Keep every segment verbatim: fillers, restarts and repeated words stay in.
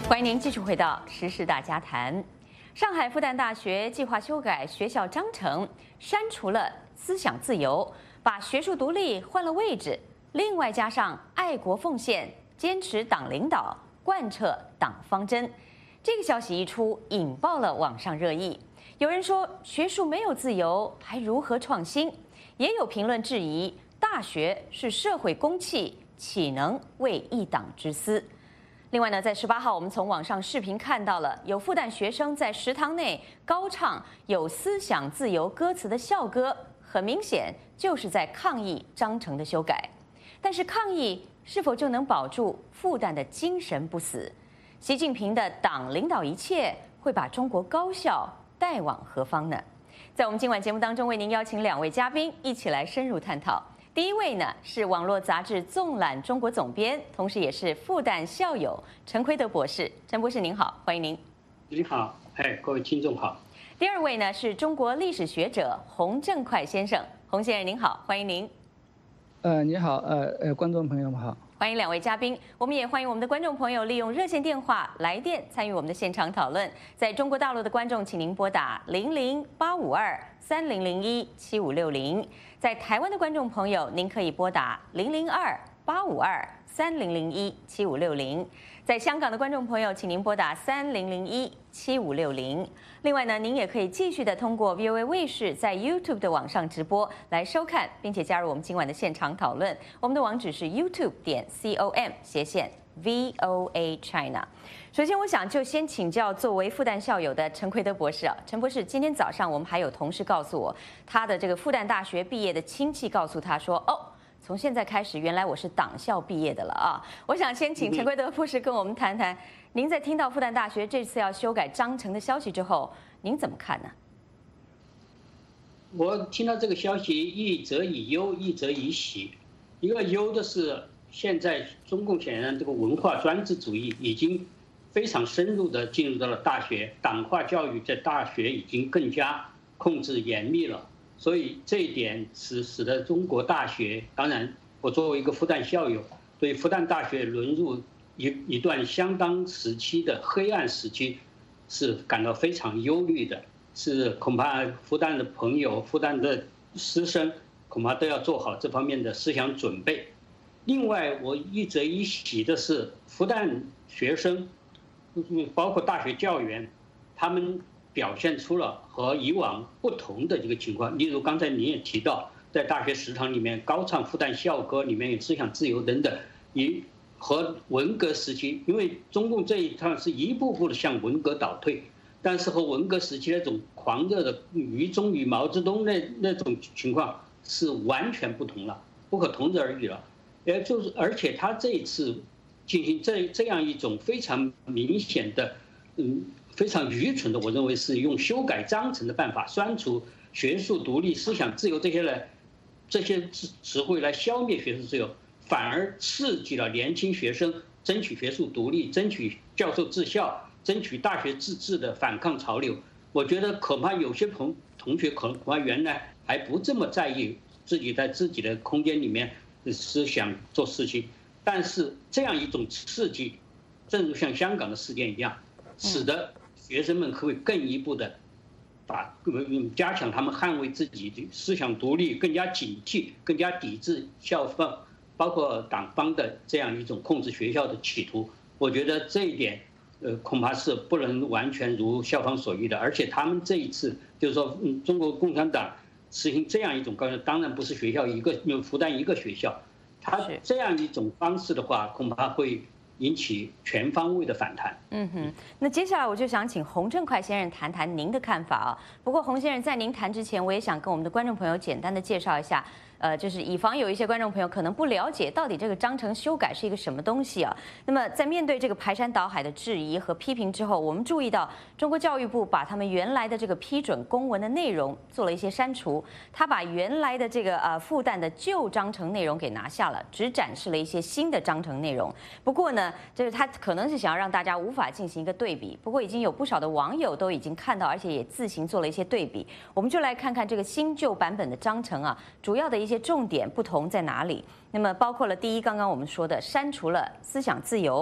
欢迎您继续回到时事大家谈。上海复旦大学计划修改学校章程，删除了思想自由，把学术独立换了位置，另外加上爱国奉献、坚持党领导、贯彻党方针。这个消息一出，引爆了网上热议。有人说学术没有自由，还如何创新？也有评论质疑，大学是社会公器，岂能为一党之私？另外呢，在十八号，我们从网上视频看到了有复旦学生在食堂内高唱有思想自由歌词的校歌，很明显就是在抗议章程的修改。但是抗议是否就能保住复旦的精神不死？习近平的党领导一切，会把中国高校带往何方呢？在我们今晚节目当中，为您邀请两位嘉宾一起来深入探讨。第一位呢是网络杂志《纵览中国》总编，同时也是复旦校友陈奎德博士。陈博士您好，欢迎您。 你好，哎，各位听众好。 第二位呢是中国历史学者洪正快先生，洪先生您好，欢迎您。 呃，你好，呃呃，观众朋友们好。 欢迎两位嘉宾，我们也欢迎我们的观众朋友利用热线电话来电参与我们的现场讨论。在中国大陆的观众，请您拨打零零八五二三零零一七五六零；在台湾的观众朋友，您可以拨打零零二八五二三零零一七五六零；在香港的观众朋友，请您拨打三零零一七五六零。另外呢，您也可以继续的通过 V O A 卫视在 YouTube 的网上直播来收看，并且加入我们今晚的现场讨论。我们的网址是 YouTube 点 com 斜线 V O A China。首先，我想就先请教作为复旦校友的陈奎德博士啊，陈博士，今天早上我们还有同事告诉我，他的这个复旦大学毕业的亲戚告诉他说，哦，从现在开始，原来我是党校毕业的了啊！我想先请陈奎德博士跟我们谈谈，您在听到复旦大学这次要修改章程的消息之后，您怎么看呢？ 我听到这个消息，一则以忧，一则以喜。一个忧的是，现在中共显然这个文化专制主义已经非常深入的进入到了大学，党化教育在大学已经更加控制严密了。所以这一点使使得中国大学，当然我作为一个复旦校友，对复旦大学沦入一一段相当时期的黑暗时期，是感到非常忧虑的。是恐怕复旦的朋友、复旦的师生，恐怕都要做好这方面的思想准备。另外，我一则一喜的是，复旦学生，包括大学教员，他们表现出了和以往不同的一个情况。例如刚才你也提到，在大学食堂里面高唱复旦校歌，里面有思想自由等等，以和文革时期，因为中共这一趟是一步步的向文革倒退，但是和文革时期那种狂热的于中于毛泽东那那种情况是完全不同了，不可同日而语了。也就是而且他这一次进行这这样一种非常明显的，嗯。非常愚蠢的，我认为是用修改章程的办法，删除学术独立、思想自由这些来这些词词汇来消灭学术自由，反而刺激了年轻学生争取学术独立、争取教授治校、争取大学自治的反抗潮流。我觉得恐怕有些同同学可能恐怕原来还不这么在意自己在自己的空间里面思想做事情，但是这样一种刺激，正如像香港的事件一样，使得学生们会更一步的把加强他们捍卫自己的思想独立，更加警惕、更加抵制校方包括党方的这样一种控制学校的企图。我觉得这一点，呃，恐怕是不能完全如校方所欲的。而且他们这一次就是说，嗯，中国共产党实行这样一种高校，当然不是学校一个复旦一个学校，他这样一种方式的话，恐怕会引起全方位的反弹。 嗯哼，那接下来我就想请洪正快先生谈谈您的看法啊。不过洪先生在您谈之前，我也想跟我们的观众朋友简单的介绍一下，呃，就是以防有一些观众朋友可能不了解到底这个章程修改是一个什么东西啊。那么在面对这个排山倒海的质疑和批评之后，我们注意到中国教育部把他们原来的这个批准公文的内容做了一些删除，他把原来的这个呃复旦的旧章程内容给拿下了，只展示了一些新的章程内容。不过呢，就是他可能是想要让大家无法进行一个对比。不过已经有不少的网友都已经看到，而且也自行做了一些对比。我们就来看看这个新旧版本的章程啊，主要的一些重点不同在哪里。那么包括了第一，刚刚我们说的删除了思想自由，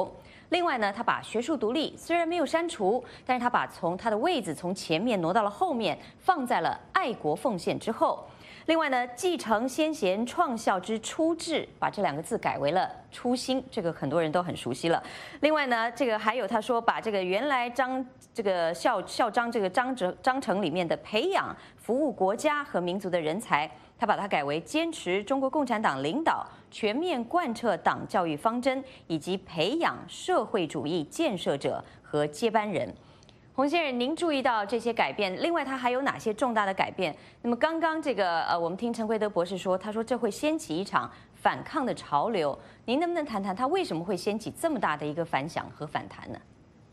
另外呢，他把学术独立虽然没有删除，但是他把从他的位子从前面挪到了后面，放在了爱国奉献之后。另外呢，继承先贤创校之初志，把这两个字改为了初心，这个很多人都很熟悉了。另外呢，这个还有他说把这个原来章这个校校章这个章哲章程里面的培养服务国家和民族的人才，他把它改为坚持中国共产党领导，全面贯彻党教育方针，以及培养社会主义建设者和接班人。洪先生，您注意到这些改变，另外它还有哪些重大的改变？那么刚刚这个呃，我们听陈奎德博士说，他说这会掀起一场反抗的潮流。您能不能谈谈他为什么会掀起这么大的一个反响和反弹呢？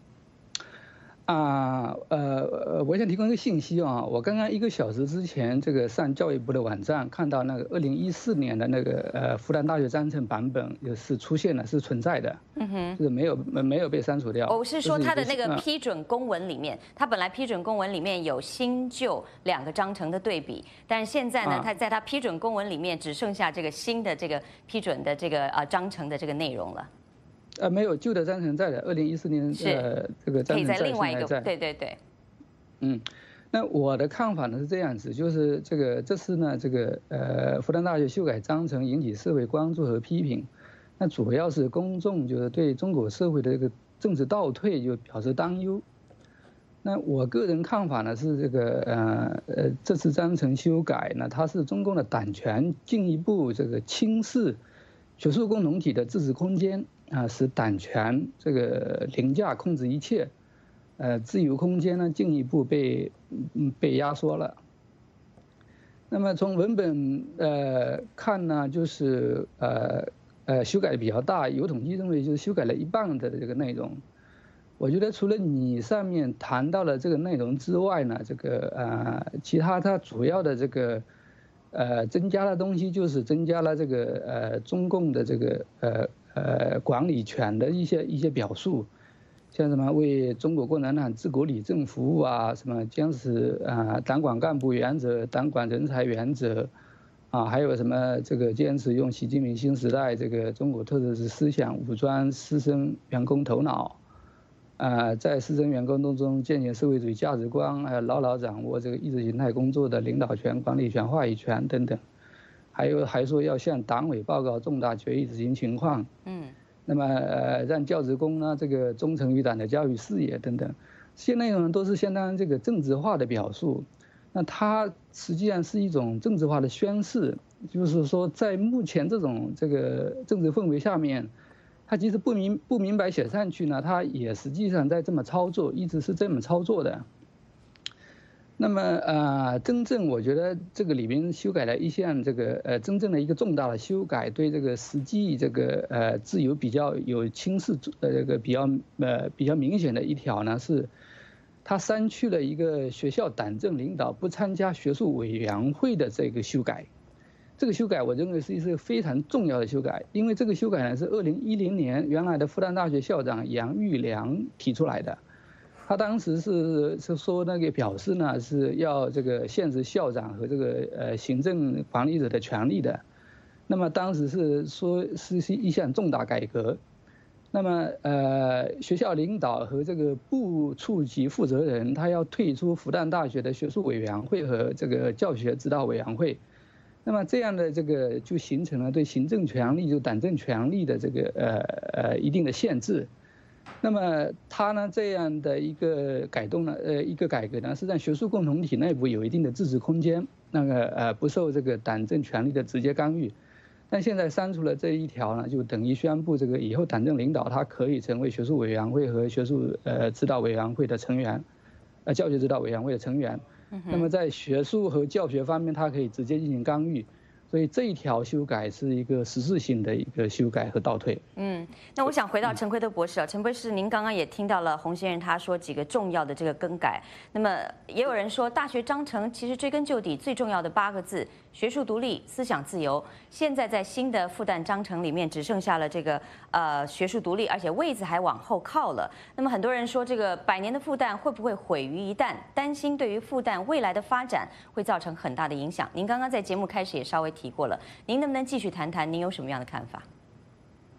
啊，呃，我想提供一个信息啊，我刚刚一个小时之前，这个上教育部的网站看到那个二零一四年的那个呃复旦大学章程版本也是出现了，是存在的，嗯哼，就是没有没有被删除掉。 我是说他的那个批准公文里面，他本来批准公文里面有新旧两个章程的对比，但是现在呢，他在他批准公文里面只剩下这个新的这个批准的这个呃章程的这个内容了。 呃，没有，旧的章程在的，二零一四年呃这个章程在， 可以在另外一个， 在对对对。 嗯，那我的看法呢是这样子，就是这个这次呢这个呃复旦大学修改章程引起社会关注和批评，那主要是公众就是对中国社会的这个政治倒退就表示担忧。那我个人看法呢是这个呃呃这次章程修改呢，它是中共的党权进一步这个轻视学术共同体的自治空间。啊，使党权这个凌驾控制一切，呃，自由空间呢进一步被嗯被压缩了。那么从文本呃看呢，就是呃呃修改比较大，有统计认为就是修改了一半的这个内容。我觉得除了你上面谈到的这个内容之外呢，这个呃其他它主要的这个呃增加的东西就是增加了这个呃中共的这个呃。呃，管理权的一些一些表述，像什么为中国共产党治国理政服务啊，什么坚持啊党管干部原则、党管人才原则，啊，还有什么这个坚持用习近平新时代这个中国特色是思想武装师生员工头脑，啊，在师生员工当中建立社会主义价值观，还有牢牢掌握这个意识形态工作的领导权、管理权、话语权等等。还有还说要向党委报告重大决议执行情况，嗯，那么呃让教职工呢这个忠诚于党的教育事业等等，这些内容都是相当这个政治化的表述，那它实际上是一种政治化的宣示，就是说在目前这种这个政治氛围下面，他即使不明不明白写上去呢，他也实际上在这么操作，一直是这么操作的。那么呃，真正我觉得这个里边修改了一项这个呃真正的一个重大的修改，对这个实际这个呃自由比较有轻视呃这个比较呃比较明显的一条呢是，他删去了一个学校党政领导不参加学术委员会的这个修改。这个修改我认为是一个非常重要的修改，因为这个修改呢是二零一零年原来的复旦大学校长杨玉良提出来的。他当时是是说那个表示呢是要这个限制校长和这个呃行政管理者的权利的，那么当时是说是是一项重大改革，那么呃学校领导和这个部处级负责人他要退出复旦大学的学术委员会和这个教学指导委员会，那么这样的这个就形成了对行政权力就党政权力的这个呃呃一定的限制。那么他呢这样的一个改动呢，呃，一个改革呢，是让学术共同体内部有一定的自治空间，那个呃不受这个党政权力的直接干预。但现在删除了这一条呢，就等于宣布这个以后党政领导他可以成为学术委员会和学术呃指导委员会的成员，呃教学指导委员会的成员。那么在学术和教学方面，他可以直接进行干预。所以这一条修改是一个实质性的一个修改和倒退。 嗯，那我想回到陈奎德博士啊，陈博士，您刚刚也听到了洪先生他说几个重要的这个更改。那么也有人说，大学章程其实追根究底最重要的八个字：学术独立、思想自由。现在在新的复旦章程里面只剩下了这个呃学术独立，而且位子还往后靠了。那么很多人说，这个百年的复旦会不会毁于一旦？担心对于复旦未来的发展会造成很大的影响。您刚刚在节目开始也稍微提过了，您能不能继续谈谈您有什么样的看法？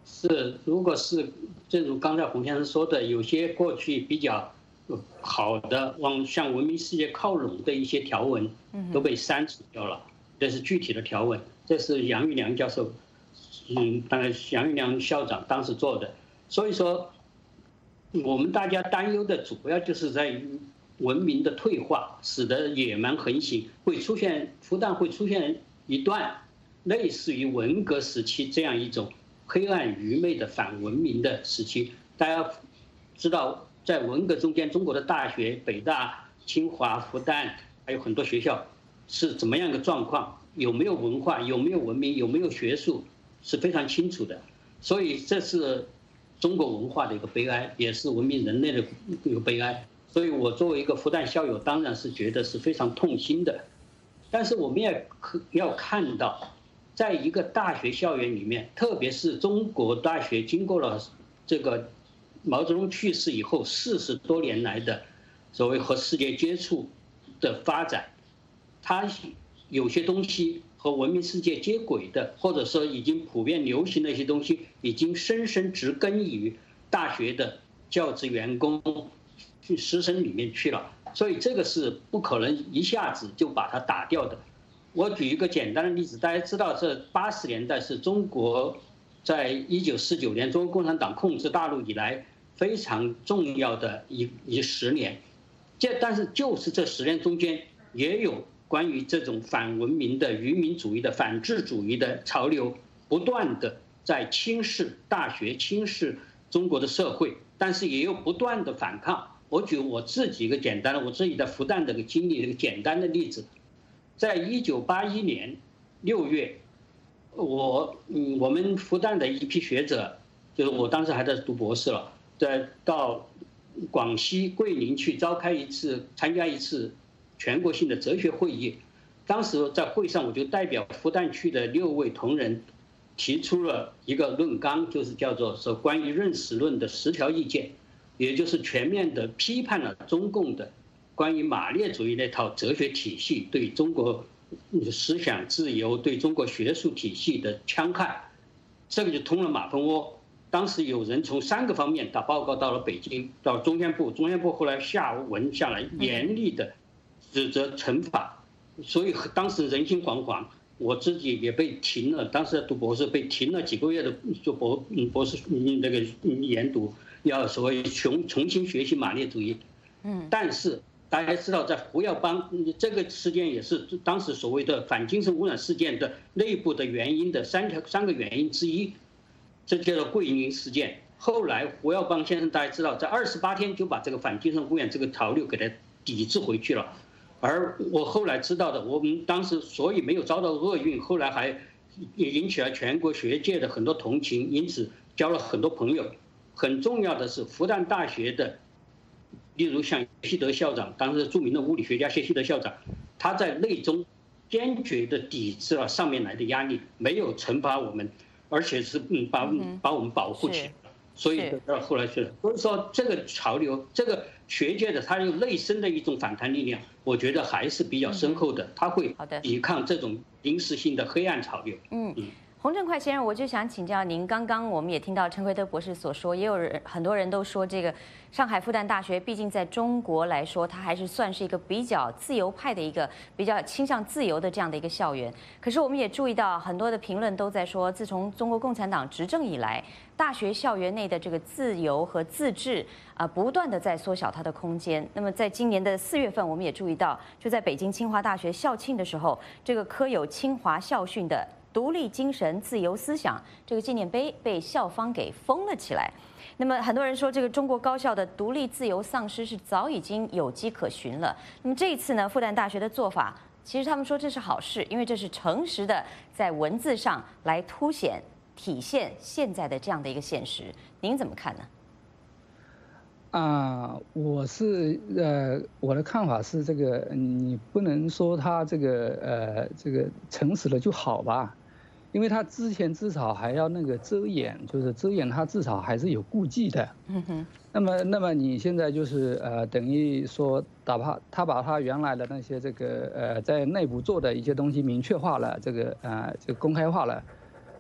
是，如果是正如刚才洪先生说的，有些过去比较好的往向文明世界靠拢的一些条文都被删除掉了，这是具体的条文。这是杨玉良教授，嗯，当然杨玉良校长当时做的。所以说，我们大家担忧的主要就是在于文明的退化，使得野蛮横行，会出现复旦会出现一段类似于文革时期这样一种黑暗愚昧的反文明的时期。大家知道，在文革中间，中国的大学，北大、清华、复旦，还有很多学校是怎么样的状况，有没有文化，有没有文明，有没有学术，是非常清楚的。所以这是中国文化的一个悲哀，也是文明人类的一个悲哀。所以我作为一个复旦校友，当然是觉得是非常痛心的。但是我们也要看到，在一个大学校园里面，特别是中国大学经过了这个毛泽东去世以后四十多年来的所谓和世界接触的发展，它有些东西和文明世界接轨的，或者说已经普遍流行的一些东西，已经深深植根于大学的教职员工、师生里面去了。所以这个是不可能一下子就把它打掉的。我举一个简单的例子，大家知道，这八十年代是中国在一九四九年中国共产党控制大陆以来非常重要的一一十年。这但是就是这十年中间，也有关于这种反文明的愚民主义的反智主义的潮流，不断的在轻视大学，轻视中国的社会，但是也有不断的反抗。我举我自己一个简单的，我自己在复旦的一个经历的一个简单的例子，在一九八一年六月，我嗯我们复旦的一批学者，就是我当时还在读博士了，在到广西桂林去召开一次参加一次全国性的哲学会议。当时在会上，我就代表复旦区的六位同仁提出了一个论纲，就是叫做说关于认识论的十条意见，也就是全面的批判了中共的关于马列主义那套哲学体系对中国思想自由、对中国学术体系的戕害，这个就通了马蜂窝。当时有人从三个方面打报告到了北京，到中宣部，中宣部后来下文下来严厉的指责惩罚，所以当时人心惶惶。我自己也被停了，当时读博士被停了几个月的做博博士那个研读，要所谓重重新学习马列主义。嗯，但是大家知道，在胡耀邦这个事件也是当时所谓的反精神污染事件的内部的原因的三条三个原因之一，这叫做桂林事件。后来胡耀邦先生大家知道，在二十八天就把这个反精神污染这个潮流给它抵制回去了。而我后来知道的，我们当时所以没有遭到厄运，后来还引起了全国学界的很多同情，因此交了很多朋友。很重要的是，复旦大学的，例如像谢希德校长，当时著名的物理学家谢希德校长，他在内中坚决的抵制了上面来的压力，没有惩罚我们，而且是嗯把把我们保护起来。所以到后来是，所以说这个潮流，这个学界的它有内生的一种反弹力量，我觉得还是比较深厚的，它会抵抗这种临时性的黑暗潮流。嗯。 洪正快先生，我就想请教您，刚刚我们也听到陈奎德博士所说，也有人很多人都说，这个上海复旦大学毕竟在中国来说，它还是算是一个比较自由派的一个比较倾向自由的这样的一个校园。可是我们也注意到，很多的评论都在说，自从中国共产党执政以来，大学校园内的这个自由和自治啊，不断的在缩小它的空间。那么在今年的四月份，我们也注意到，就在北京清华大学校庆的时候，这个刻有清华校训的独立精神、自由思想这个纪念碑被校方给封了起来。那么很多人说，这个中国高校的独立自由丧失是早已经有迹可循了。那么这一次呢，复旦大学的做法，其实他们说这是好事，因为这是诚实的在文字上来凸显、体现现在的这样的一个现实。您怎么看呢？ 啊，我是呃，我的看法是这个，你不能说他这个呃这个诚实了就好吧，因为他之前至少还要那个遮掩，就是遮掩他至少还是有顾忌的。嗯哼。那么那么你现在就是呃等于说，哪怕他把他原来的那些这个呃在内部做的一些东西明确化了，这个呃这个公开化了，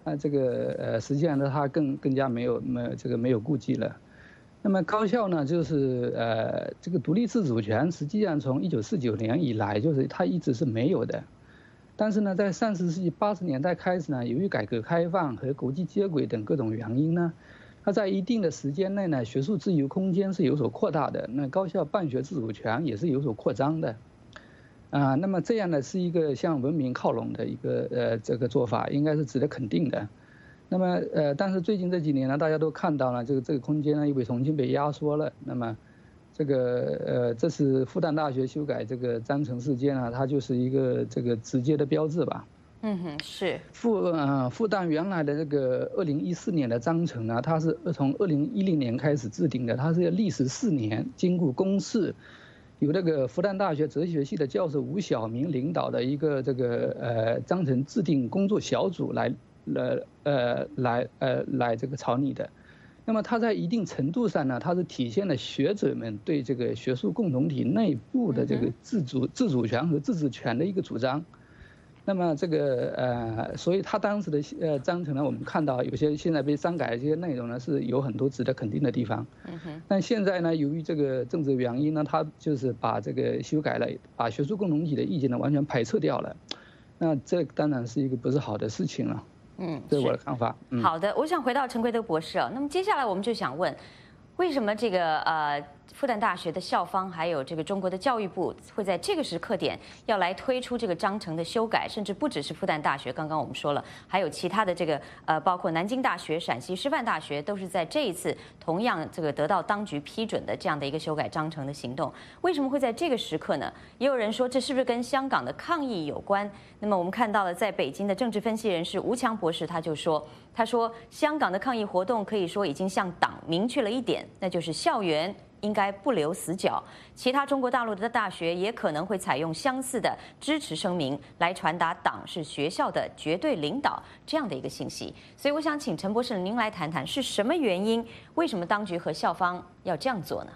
那这个呃实际上呢，它更更加没有没有这个没有顾忌了。那么高校呢，就是呃这个独立自主权，实际上从一九四九年以来，就是它一直是没有的。但是呢，在上世纪八十年代开始呢，由于改革开放和国际接轨等各种原因呢，它在一定的时间内呢，学术自由空间是有所扩大的，那高校办学自主权也是有所扩张的。啊，那么这样呢，是一个向文明靠拢的一个呃这个做法，应该是值得肯定的。那么呃，但是最近这几年呢，大家都看到了这个这个空间呢，因为重新被压缩了。那么这个呃，这是复旦大学修改这个章程事件啊，它就是一个这个直接的标志吧。 嗯哼，是复呃复旦原来的这个二零一四年的章程呢，它是从二零一零年开始制定的，它是要历时四年，经过公示，由那个复旦大学哲学系的教授吴晓明领导的一个这个呃章程制定工作小组来呃呃来呃来这个草拟的。那么它在一定程度上呢，它是体现了学者们对这个学术共同体内部的这个自主自主权和自治权的一个主张。那么这个呃，所以他当时的呃章程呢，我们看到有些现在被删改的这些内容呢，是有很多值得肯定的地方。嗯哼。但现在呢，由于这个政治原因呢，他就是把这个修改了，把学术共同体的意见呢完全排斥掉了。那这当然是一个不是好的事情了。嗯，这是我的看法。嗯、 好的，我想回到陈奎德博士啊，那么接下来我们就想问，为什么这个呃复旦大学的校方还有这个中国的教育部会在这个时刻点要来推出这个章程的修改，甚至不只是复旦大学，刚刚我们说了，还有其他的这个呃，包括南京大学、陕西师范大学，都是在这一次同样这个得到当局批准的这样的一个修改章程的行动。为什么会在这个时刻呢？也有人说这是不是跟香港的抗议有关？那么我们看到了，在北京的政治分析人士吴强博士他就说，他说香港的抗议活动可以说已经向党明确了一点，那就是校园应该不留死角，其他中国大陆的大学也可能会采用相似的支持声明来传达党是学校的绝对领导这样的一个信息。所以我想请陈博士您来谈谈是什么原因，为什么当局和校方要这样做呢？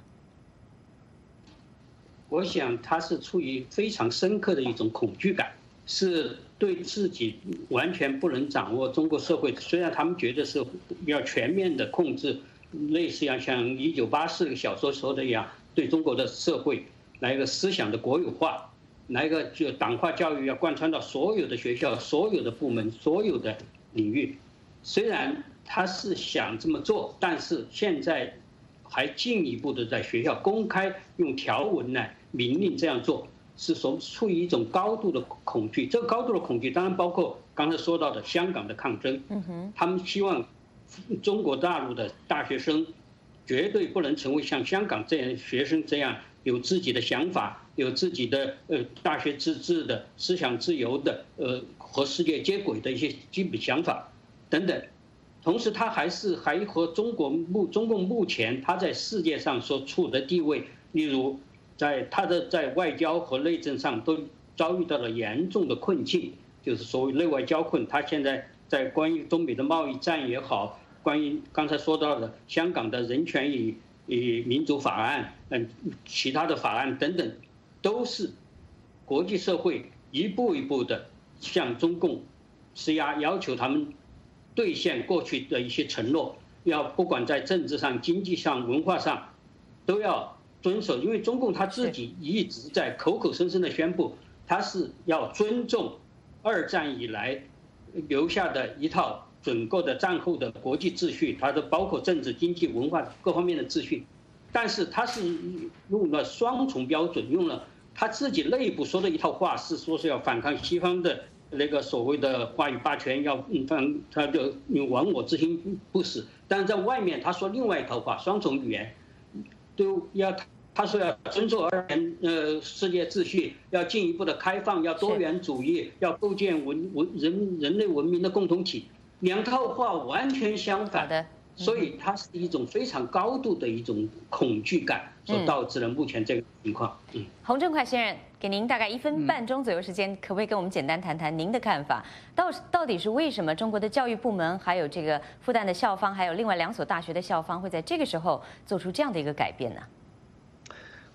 我想他是出于非常深刻的一种恐惧感，是对自己完全不能掌握中国社会，虽然他们觉得是要全面的控制，类似像像一九八四小说说的一样，对中国的社会来一个思想的国有化，来一个就党化教育要贯穿到所有的学校、所有的部门、所有的领域。虽然他是想这么做，但是现在还进一步的在学校公开用条文来明令这样做，是从出于一种高度的恐惧。这个高度的恐惧当然包括刚才说到的香港的抗争，他们希望中国大陆的大学生绝对不能成为像香港这样学生这样有自己的想法、有自己的呃大学自治的思想自由的呃和世界接轨的一些基本想法等等。同时，他还是还和中国目中共目前他在世界上所处的地位，例如在他的在外交和内政上都遭遇到了严重的困境，就是所谓内外交困。他现在在关于中美的贸易战也好，关于刚才说到的香港的人权与与民主法案，嗯，其他的法案等等，都是国际社会一步一步的向中共施压，要求他们兑现过去的一些承诺，要不管在政治上、经济上、文化上，都要遵守。因为中共他自己一直在口口声声的宣布，他是要尊重二战以来留下的一套整个的战后的国际秩序，它的包括政治、经济、文化各方面的秩序，但是他是用了双重标准，用了他自己内部说的一套话，是说是要反抗西方的那个所谓的话语霸权，要嗯，他就亡我之心不死。但是在外面他说另外一套话，双重语言，都要他说要尊重二元呃世界秩序，要进一步的开放，要多元主义，要构建文文人人类文明的共同体，两套话完全相反的。所以它是一种非常高度的一种恐惧感所导致了目前这个情况。嗯， 洪正快先生，给您大概一分半钟左右时间，可不可以跟我们简单谈谈您的看法？到到底是为什么中国的教育部门，还有这个复旦的校方，还有另外两所大学的校方，会在这个时候做出这样的一个改变呢？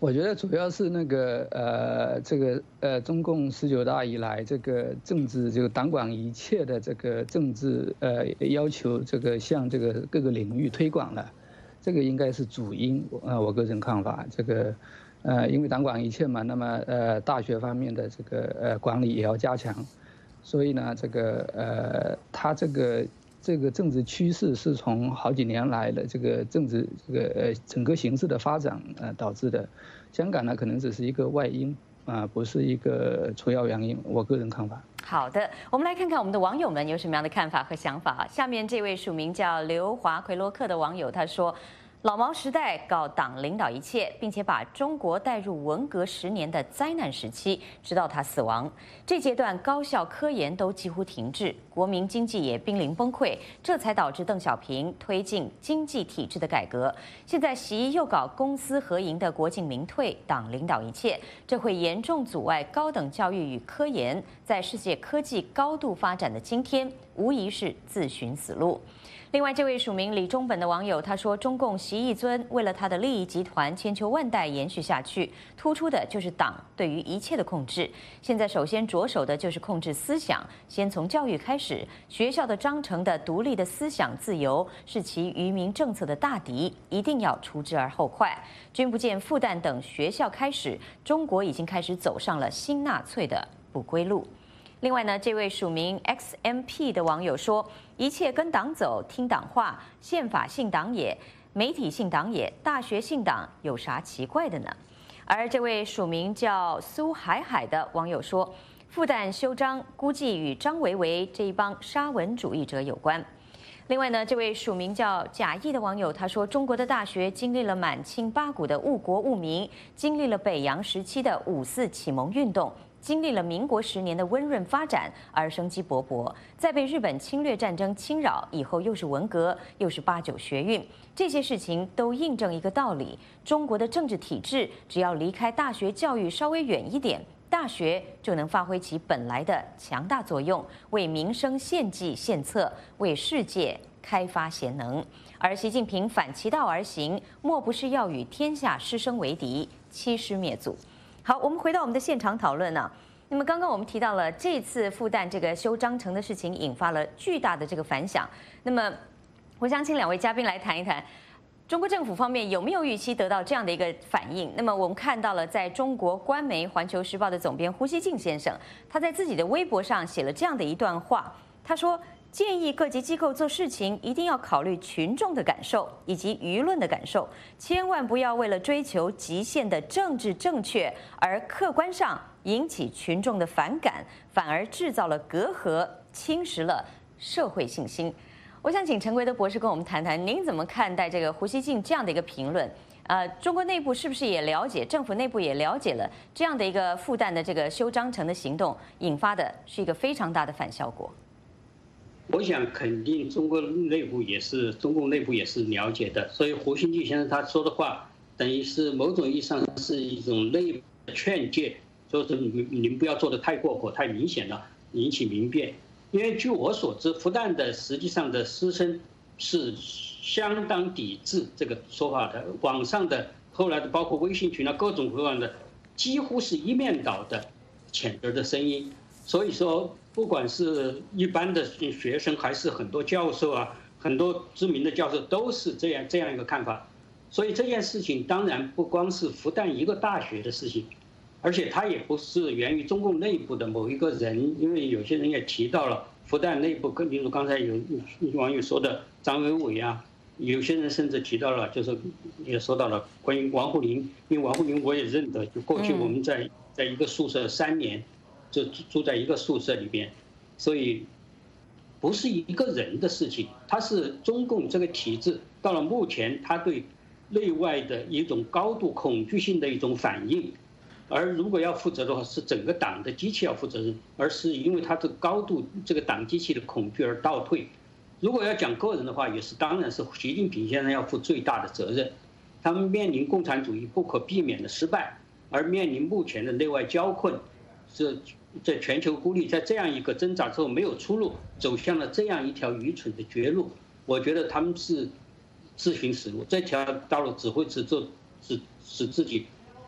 我觉得主要是那个呃，这个呃，中共十九大以来，这个政治这个党管一切的这个政治呃要求，这个向这个各个领域推广了，这个应该是主因。呃，我个人看法，这个呃，因为党管一切嘛，那么呃，大学方面的这个呃管理也要加强，所以呢，这个呃，他这个。这个政治趋势是从好几年来的这个政治这个呃整个形势的发展呃导致的，香港呢可能只是一个外因啊，不是一个主要原因。我个人看法。 好的，我们来看看我们的网友们有什么样的看法和想法。下面这位署名叫刘华奎洛克的网友他说。老毛时代搞党领导一切，并且把中国带入文革十年的灾难时期，直到他死亡。这阶段高校科研都几乎停滞，国民经济也濒临崩溃，这才导致邓小平推进经济体制的改革。现在习又搞公私合营的国进民退，党领导一切，这会严重阻碍高等教育与科研在世界科技高度发展的今天，无疑是自寻死路。另外，这位署名李中本的网友他说，中共习一尊为了他的利益集团千秋万代延续下去，突出的就是党对于一切的控制。现在首先着手的就是控制思想，先从教育开始。学校的章程的独立的思想自由是其愚民政策的大敌，一定要除之而后快。君不见复旦等学校开始，中国已经开始走上了新纳粹的不归路。另外呢，这位署名 X M P 的网友说，一切跟党走，听党话，宪法信党也，媒体信党也，大学信党有啥奇怪的呢？而这位署名叫苏海海的网友说，复旦修章估计与张维维这一帮沙文主义者有关。另外呢，这位署名叫贾毅的网友他说，中国的大学经历了满清八股的误国误民，经历了北洋时期的五四启蒙运动，经历了民国十年的温润发展而生机勃勃，再被日本侵略战争侵扰，以后又是文革，又是八九学运，这些事情都印证一个道理：中国的政治体制只要离开大学教育稍微远一点，大学就能发挥其本来的强大作用，为民生献计献策，为世界开发贤能。而习近平反其道而行，莫不是要与天下师生为敌，欺师灭祖。好，我们回到我们的现场讨论呢。那么刚刚我们提到了这次复旦这个修章程的事情，引发了巨大的这个反响。那么，我想请两位嘉宾来谈一谈，中国政府方面有没有预期得到这样的一个反应？那么我们看到了，在中国官媒《环球时报》的总编胡锡进先生，他在自己的微博上写了这样的一段话，他说，建议各级机构做事情一定要考虑群众的感受以及舆论的感受，千万不要为了追求极限的政治正确而客观上引起群众的反感，反而制造了隔阂，侵蚀了社会信心。我想请陈奎德博士跟我们谈谈，您怎么看待这个胡锡进这样的一个评论？呃，中国内部是不是也了解，政府内部也了解了这样的一个复旦的这个修章程的行动，引发的是一个非常大的反效果？ 我想肯定中国内部也是，中共内部也是了解的，所以胡锡进先生他说的话，等于是某种意义上是一种内部的劝诫，就是您您不要做得太过火、太明显了，引起民变。因为据我所知，复旦的实际上的师生是相当抵制这个说法的，网上的后来的包括微信群啊，各种各样的，几乎是一面倒的谴责的声音。所以说，不管是一般的学生，还是很多教授啊，很多知名的教授都是这样这样一个看法。所以这件事情当然不光是复旦一个大学的事情，而且它也不是源于中共内部的某一个人，因为有些人也提到了复旦内部，跟比如刚才有网友说的张维伟啊，有些人甚至提到了，就是也说到了关于王沪宁，因为王沪宁我也认得，就过去我们在在一个宿舍三年。就住在一个宿舍里边，所以不是一个人的事情，它是中共这个体制到了目前，它对内外的一种高度恐惧性的一种反应。而如果要负责的话，是整个党的机器要负责任，而是因为它的高度这个党机器的恐惧而倒退。如果要讲个人的话，也是当然是习近平先生要负最大的责任。他们面临共产主义不可避免的失败，而面临目前的内外交困，是。在全球孤立，在这样一个挣扎之后没有出路，走向了这样一条愚蠢的绝路。我觉得他们是自寻死路，这条道路只会使做使使自己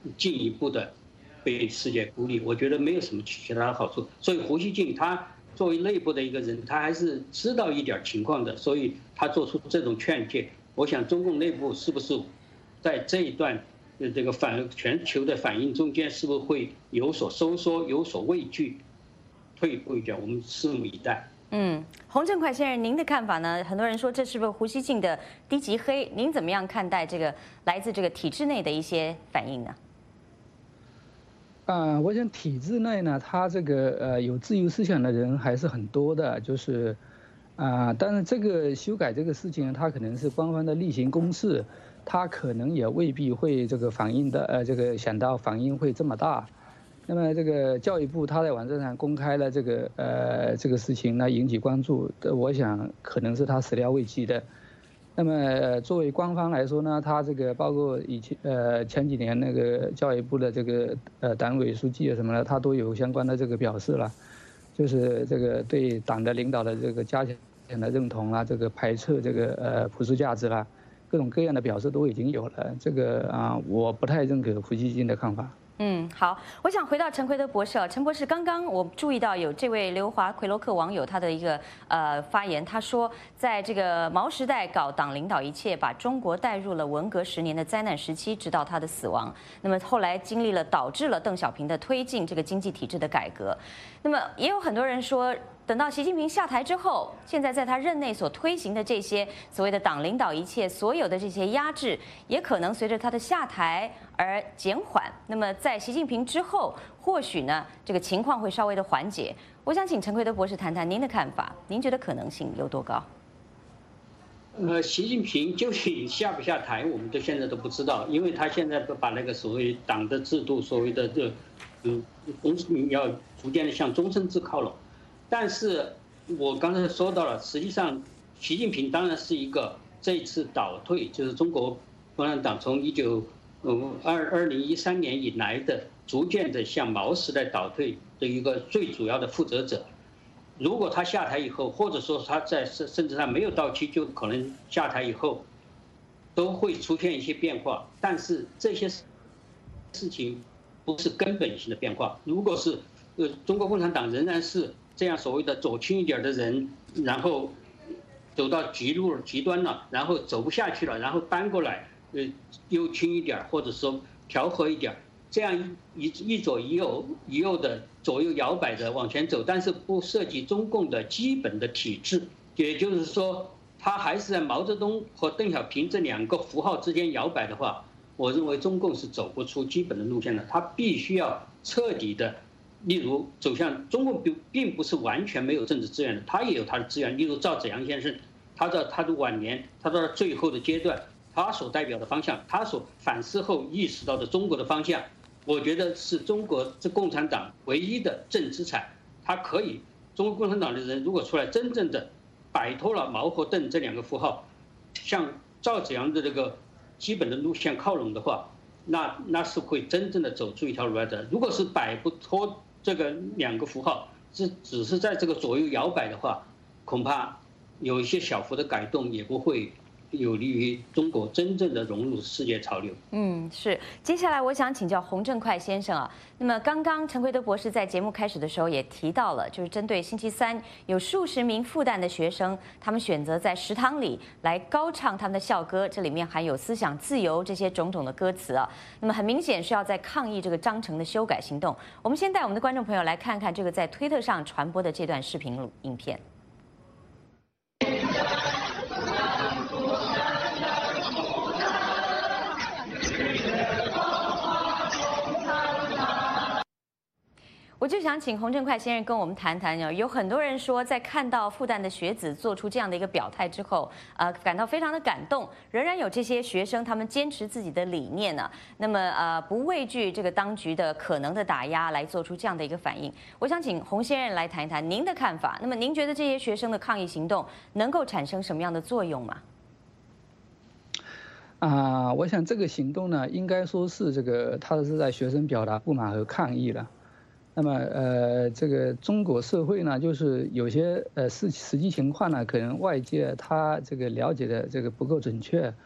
进一步的被世界孤立，我觉得没有什么其他的好处。所以胡锡进他作为内部的一个人，他还是知道一点情况的，所以他做出这种劝诫。我想中共内部是不是在这一段呃这个反全球的反应中间，是不是会有所收缩、有所畏惧、退步一点？我们拭目以待。 嗯，洪正快先生，您的看法呢？很多人说这是不是胡锡进的低级黑？您怎么样看待这个来自这个体制内的一些反应呢？ 啊，我想体制内呢，他这个呃有自由思想的人还是很多的，就是啊，但是这个修改这个事情，它可能是官方的例行公事，它可能也未必会这个反应的呃这个想到反应会这么大。那么这个教育部他在网站上公开了这个呃这个事情呢，引起关注，我想可能是他始料未及的。那么作为官方来说呢，他这个包括以前呃前几年那个教育部的这个呃党委书记啊什么的，他都有相关的这个表示了，就是这个对党的领导的这个加强的认同啦，这个排斥这个呃普世价值啦，各种各样的表示都已经有了。这个啊，我不太认可胡锡进的看法。 嗯，好，我想回到陈奎德博士啊，陈博士，刚刚我注意到有这位刘华奎洛克网友他的一个呃发言，他说，在这个毛时代搞党领导一切，把中国带入了文革十年的灾难时期，直到他的死亡。那么后来经历了导致了邓小平的推进这个经济体制的改革。那么也有很多人说，等到习近平下台之后，现在在他任内所推行的这些所谓的党领导一切，所有的这些压制，也可能随着他的下台而减缓。那么在习近平之后，或许呢这个情况会稍微的缓解。我想请陈奎德博士谈谈您的看法，您觉得可能性有多高？ 呃，习近平究竟下不下台，我们到现在都不知道，因为他现在把那个所谓党的制度，所谓的这，嗯，要逐渐的向终身制靠拢。但是我刚才说到了，实际上，习近平当然是一个这次倒退，就是中国共产党从一九嗯二二零一三年以来的逐渐的向毛时代倒退的一个最主要的负责者。如果他下台以后，或者说他在甚甚至他没有到期，就可能下台以后，都会出现一些变化。但是这些事情不是根本性的变化。如果是呃中国共产党仍然是这样所谓的左倾一点的人，然后走到极路极端了，然后走不下去了，然后搬过来，呃，右倾一点，或者说调和一点，这样一一左一右一右的左右摇摆的往前走，但是不涉及中共的基本的体制，也就是说，他还是在毛泽东和邓小平这两个符号之间摇摆的话，我认为中共是走不出基本的路线的，他必须要彻底的。例如，走向中共并并不是完全没有政治资源的，他也有他的资源。例如赵紫阳先生，他在他的晚年，他到了最后的阶段，他所代表的方向，他所反思后意识到的中国的方向，我觉得是中国这共产党唯一的正资产。他可以，中国共产党的人如果出来真正的摆脱了毛和邓这两个符号，向赵紫阳的这个基本的路线靠拢的话，那那是会真正的走出一条路来的。如果是摆不脱这个两个符号，只只是在这个左右摇摆的话，恐怕有一些小幅的改动也不会有利于中国真正的融入世界潮流。 嗯，是。接下来我想请教洪正快先生啊，那么刚刚陈奎德博士在节目开始的时候也提到了，就是针对星期三有数十名复旦的学生，他们选择在食堂里来高唱他们的校歌，这里面含有思想自由这些种种的歌词啊。那么很明显是要在抗议这个章程的修改行动。我们先带我们的观众朋友来看看这个在推特上传播的这段视频影片。我就想请洪正快先生跟我们谈谈，有很多人说，在看到复旦的学子做出这样的一个表态之后，呃，感到非常的感动。仍然有这些学生，他们坚持自己的理念呢、啊，那么呃，不畏惧这个当局的可能的打压，来做出这样的一个反应。我想请洪先生来谈一谈您的看法。那么您觉得这些学生的抗议行动能够产生什么样的作用吗？ 啊，我想这个行动呢，应该说是这个，他是在学生表达不满和抗议了。那么，呃，这个中国社会呢，就是有些呃实实际情况呢，可能外界他这个了解的这个不够准确，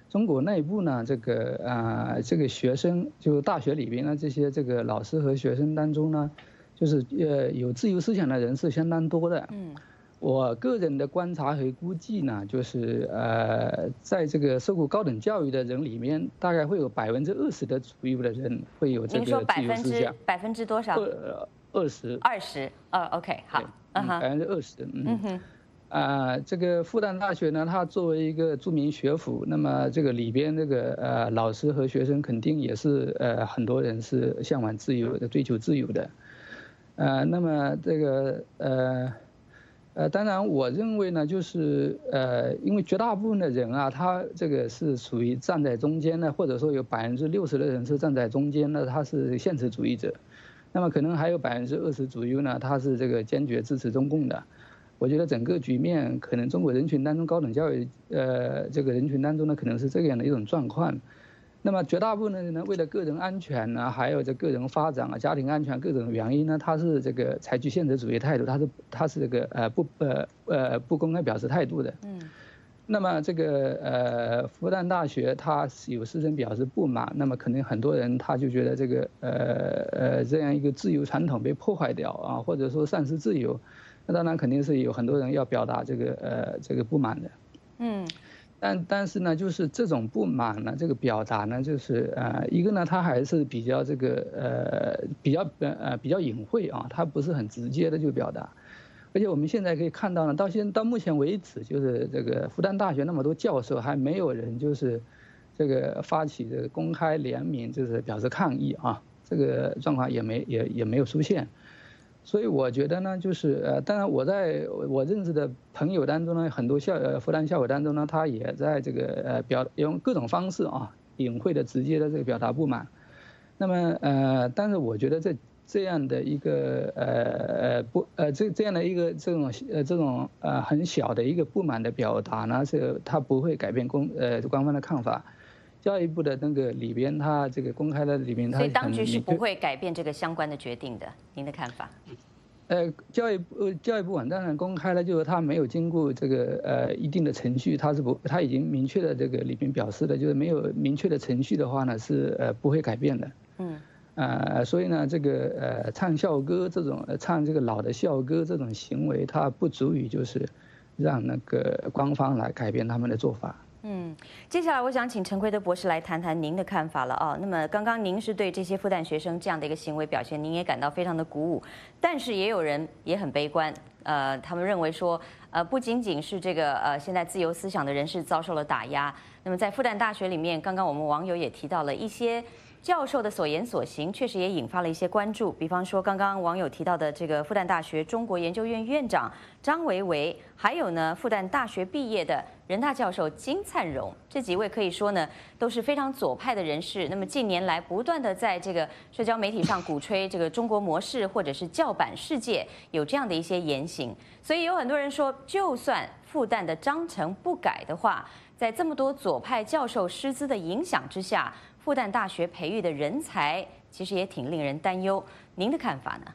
中国内部呢，这个啊、呃，这个学生就大学里边呢，这些这个老师和学生当中呢，就是呃有自由思想的人是相当多的。 嗯， 我个人的观察和估计呢，就是呃，在这个受过高等教育的人里面，大概会有百分之二十的左右的人会有这个自由思想。 您说百分之百分之多少？ 二二十。 二十。呃 ，OK， 好， 嗯，百分之二十。嗯。 嗯哼。 啊、呃，这个复旦大学呢，它作为一个著名学府，那么这个里边这个呃老师和学生肯定也是呃很多人是向往自由的、追求自由的，呃，那么这个呃呃，当然我认为呢，就是呃，因为绝大部分的人啊，他这个是属于站在中间的，或者说有百分之六十的人是站在中间的，他是现实主义者，那么可能还有百分之二十左右呢，他是这个坚决支持中共的。我觉得整个局面可能中国人群当中高等教育，呃，这个人群当中呢，可能是这样的一种状况。那么绝大部分的人呢，为了个人安全呢，还有这个人发展啊、家庭安全各种原因呢，他是这个采取现实主义态度，他是他是这个呃不呃呃不公开表示态度的。嗯。那么这个呃复旦大学他有师生表示不满，那么可能很多人他就觉得这个呃呃这样一个自由传统被破坏掉啊，或者说丧失自由。那当然肯定是有很多人要表达这个呃这个不满的，嗯，但但是呢，就是这种不满呢，这个表达呢，就是呃一个呢，它还是比较这个呃比较呃比较隐晦啊，它不是很直接的就表达，而且我们现在可以看到呢，到现到目前为止，就是这个复旦大学那么多教授，还没有人就是这个发起这个公开联名，就是表示抗议啊，这个状况也没也也没有出现。所以我觉得呢，就是呃，当然我在我认识的朋友当中呢，很多校呃复旦校友当中呢，他也在这个呃表用各种方式啊，隐晦的、直接的这个表达不满。那么呃，但是我觉得这这样的一个呃呃不呃这这样的一个这种呃这种呃很小的一个不满的表达呢，是它不会改变公呃官方的看法。教育部的那个里边，它这个公开的里边，它所以当局是不会改变这个相关的决定的。您的看法？ 呃，教育部教育部网站上公开了，就是它没有经过这个呃一定的程序，它是不，它已经明确的这个里边表示了，就是没有明确的程序的话呢，是呃不会改变的。嗯。呃，所以呢，这个呃唱校歌这种唱这个老的校歌这种行为，它不足以就是让那个官方来改变他们的做法。 嗯，接下来我想请陈奎德博士来谈谈您的看法了啊。那么刚刚您是对这些复旦学生这样的一个行为表现，您也感到非常的鼓舞，但是也有人也很悲观，呃，他们认为说，呃，不仅仅是这个呃现在自由思想的人士遭受了打压，那么在复旦大学里面，刚刚我们网友也提到了一些教授的所言所行，确实也引发了一些关注。比方说，刚刚网友提到的这个复旦大学中国研究院院长张维为，还有呢复旦大学毕业的人大教授金灿荣，这几位可以说呢都是非常左派的人士。那么近年来不断的在这个社交媒体上鼓吹这个中国模式或者是教版世界，有这样的一些言行。所以有很多人说，就算复旦的章程不改的话，在这么多左派教授师资的影响之下，复旦大学培育的人才其实也挺令人担忧。您的看法呢？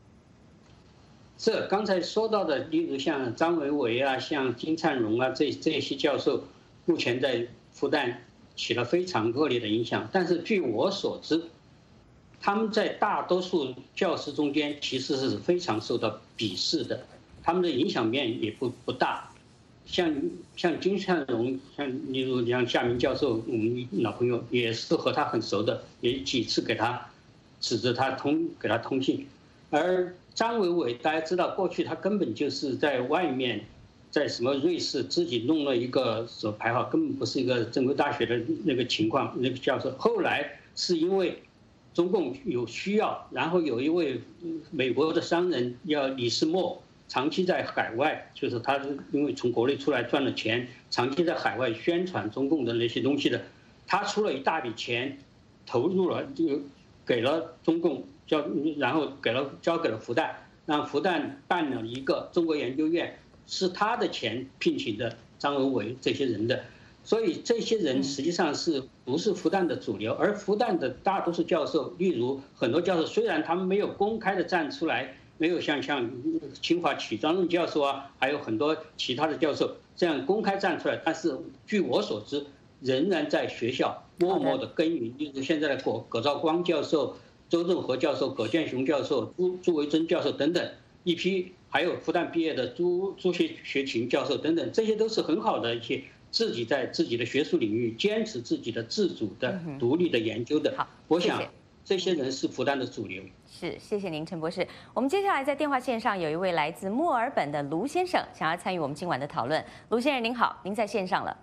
是刚才说到的，例如像张维为啊，像金灿荣啊，这这些教授，目前在复旦起了非常恶劣的影响。但是据我所知，他们在大多数教师中间其实是非常受到鄙视的，他们的影响面也不不大。像像金灿荣，像例如像夏明教授，我们老朋友也是和他很熟的，也几次给他指着他通给他通信。而张维为大家知道，过去他根本就是在外面，在什么瑞士自己弄了一个所排号，根本不是一个正规大学的那个情况，那个教授。后来是因为中共有需要，然后有一位美国的商人叫李世默。长期在海外，就是他因为从国内出来赚了钱，长期在海外宣传中共的那些东西的，他出了一大笔钱，投入了就给了中共交，然后给了交给了复旦，让复旦办了一个中国研究院，是他的钱聘请的张维为这些人的，所以这些人实际上是不是复旦的主流，而复旦的大多数教授，例如很多教授，虽然他们没有公开的站出来。没有像像清华曲张润教授啊，还有很多其他的教授这样公开站出来，但是据我所知， 仍然在学校默默的耕耘。就是现在的葛葛兆光教授、周正和教授、葛建雄教授、朱朱维珍教授等等一批，还有复旦毕业的朱朱学学勤教授等等，这些都是很好的一些自己在自己的学术领域坚持自己的自主的、独立的研究的。 好， 我想这些人是复旦的主流。 是，谢谢您，陈博士。我们接下来在电话线上有一位来自墨尔本的卢先生，想要参与我们今晚的讨论。卢先生您好，您在线上了。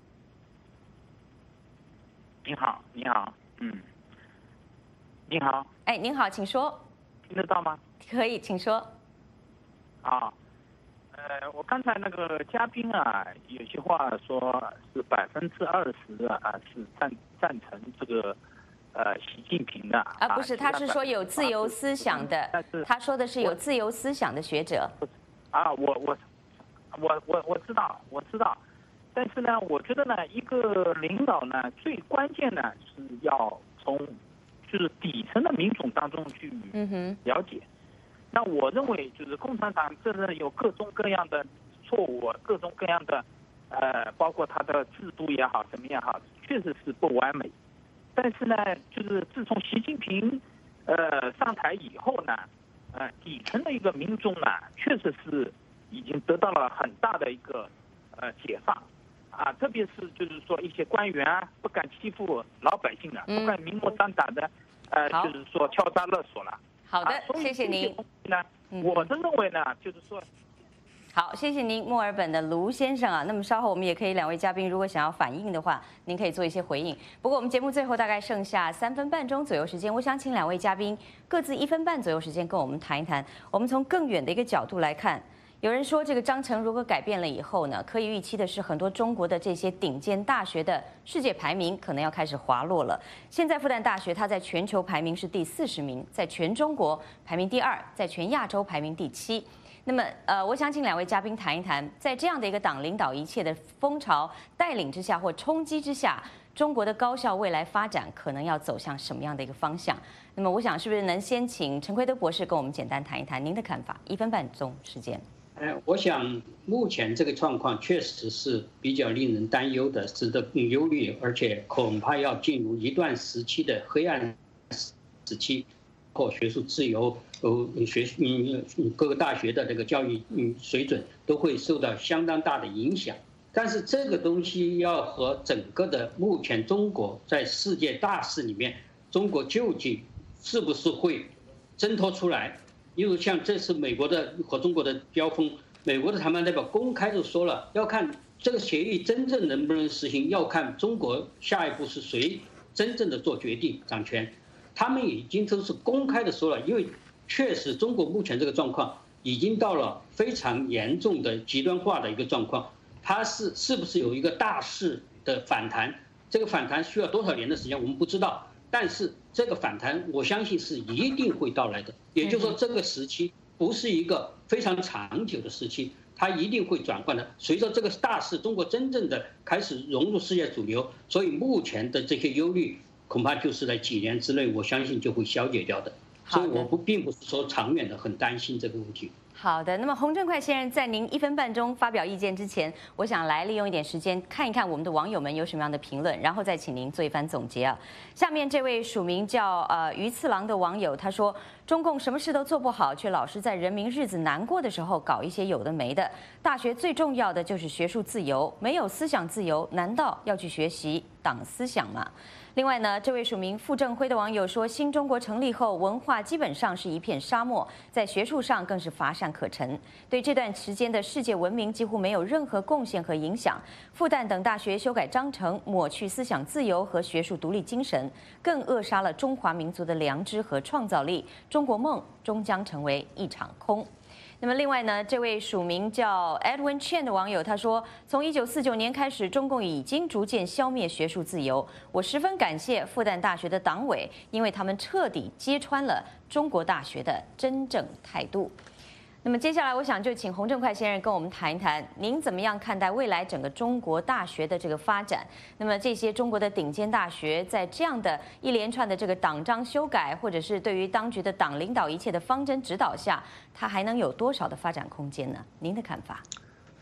您好，你好，嗯，您好， 哎，您好，请说。 听得到吗？ 可以，请说。 啊，呃，我刚才那个嘉宾啊，有些话说是百分之二十啊是赞赞成这个。呃，习近平的啊，不是，他是说有自由思想的，他说的是有自由思想的学者。 啊，我我我我我知道，我知道，但是呢，我觉得呢，一个领导呢，最关键呢是要从就是底层的民众当中去了解。嗯、那我认为就是共产党真的有各种各样的错误，各种各样的呃，包括他的制度也好，什么也好，确实是不完美。但是呢，就是自从习近平，呃上台以后呢，呃底层的一个民众呢，确实是已经得到了很大的一个呃解放，啊，特别是就是说一些官员啊不敢欺负老百姓了，不敢明目张胆的，呃就是说敲诈勒索了。 好的，谢谢您。 呢，我是认为呢，就是说。 好，谢谢您，墨尔本的卢先生啊。那么稍后我们也可以，两位嘉宾如果想要反应的话，您可以做一些回应。不过我们节目最后大概剩下三分半钟左右时间，我想请两位嘉宾各自一分半左右时间跟我们谈一谈。我们从更远的一个角度来看，有人说这个章程如果改变了以后呢，可以预期的是很多中国的这些顶尖大学的世界排名可能要开始滑落了。现在复旦大学它在全球排名是第四十名，在全中国排名第二，在全亚洲排名第七。那么，呃，我想请两位嘉宾谈一谈，在这样的一个党领导一切的风潮带领之下或冲击之下，中国的高校未来发展可能要走向什么样的一个方向？那么，我想是不是能先请陈奎德博士跟我们简单谈一谈您的看法？一分半钟时间。 哎，我想目前这个状况确实是比较令人担忧的，值得更忧虑，而且恐怕要进入一段时期的黑暗时期。或学术自由，呃，学嗯各个大学的这个教育嗯水准都会受到相当大的影响。但是这个东西要和整个的目前中国在世界大势里面，中国究竟是不是会挣脱出来？例如像这次美国的和中国的交锋，美国的谈判代表公开就说了，要看这个协议真正能不能实行，要看中国下一步是谁真正的做决定掌权。他们已经都是公开的说了，因为确实中国目前这个状况已经到了非常严重的极端化的一个状况，它是是不是有一个大势的反弹？这个反弹需要多少年的时间我们不知道，但是这个反弹我相信是一定会到来的。也就是说，这个时期不是一个非常长久的时期，它一定会转换的。随着这个大势，中国真正的开始融入世界主流，所以目前的这些忧虑。恐怕就是在几年之内，我相信就会消解掉的。所以我不并不是说长远的很担心这个问题。 好的，那么洪正快先生在您一分半钟发表意见之前，我想来利用一点时间看一看我们的网友们有什么样的评论，然后再请您做一番总结啊。下面这位署名叫呃鱼次郎的网友他说：“中共什么事都做不好，却老是在人民日子难过的时候搞一些有的没的。大学最重要的就是学术自由，没有思想自由，难道要去学习党思想吗？”另外呢，这位署名傅正辉的网友说，新中国成立后，文化基本上是一片沙漠，在学术上更是乏善可陈，对这段时间的世界文明几乎没有任何贡献和影响。复旦等大学修改章程，抹去思想自由和学术独立精神，更扼杀了中华民族的良知和创造力。中国梦终将成为一场空。那么另外呢，这位署名叫 Edwin Chen 的网友他说，从一九四九年开始，中共已经逐渐消灭学术自由。我十分感谢复旦大学的党委，因为他们彻底揭穿了中国大学的真正态度。那么接下来，我想就请洪正快先生跟我们谈一谈，您怎么样看待未来整个中国大学的这个发展？那么这些中国的顶尖大学，在这样的一连串的这个党章修改，或者是对于当局的党领导一切的方针指导下，它还能有多少的发展空间呢？您的看法？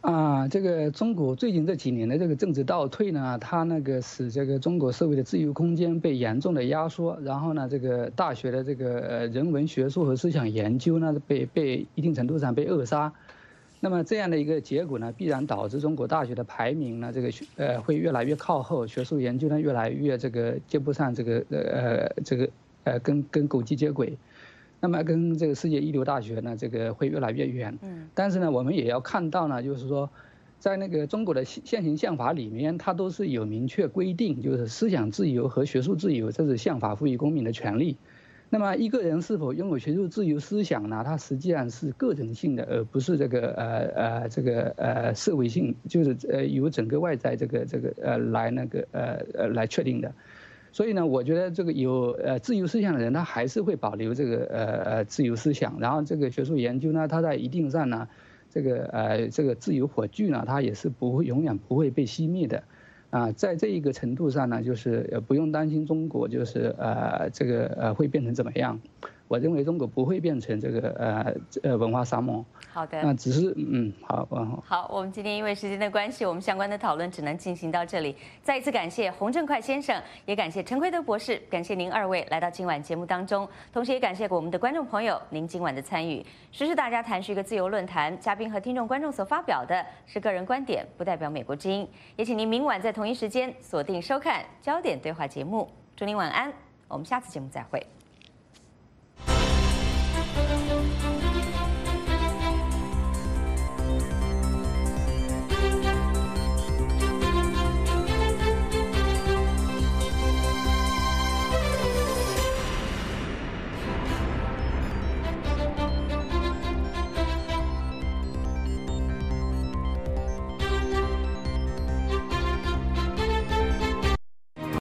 啊，这个中国最近这几年的这个政治倒退呢，它那个使这个中国社会的自由空间被严重的压缩，然后呢，这个大学的这个呃人文学术和思想研究呢被被一定程度上被扼杀。那么这样的一个结果呢，必然导致中国大学的排名呢，这个呃会越来越靠后，学术研究呢越来越这个接不上这个呃这个呃跟跟国际接轨。那么跟这个世界一流大学呢，这个会越来越远。嗯，但是呢，我们也要看到呢，就是说，在那个中国的现行宪法里面，它都是有明确规定，就是思想自由和学术自由，这是宪法赋予公民的权利。那么一个人是否拥有学术自由思想呢？它实际上是个人性的，而不是这个呃呃这个呃社会性，就是呃由整个外在这个这个呃来那个呃呃来确定的。所以呢，我觉得这个有呃自由思想的人，他还是会保留这个呃呃自由思想。然后这个学术研究呢，它在一定上呢，这个呃这个自由火炬呢，它也是不会永远不会被熄灭的。啊，在这一个程度上呢，就是呃不用担心中国就是呃这个呃会变成怎么样。我认为中国不会变成这个呃呃文化沙漠。 好的。 那只是嗯好， 好，我们今天因为时间的关系，我们相关的讨论只能进行到这里。再一次感谢洪正快先生，也感谢陈奎德博士，感谢您二位来到今晚节目当中，同时也感谢我们的观众朋友您今晚的参与。时事大家谈是一个自由论坛，嘉宾和听众观众所发表的是个人观点，不代表美国之音。也请您明晚在同一时间锁定收看焦点对话节目。祝您晚安，我们下次节目再会。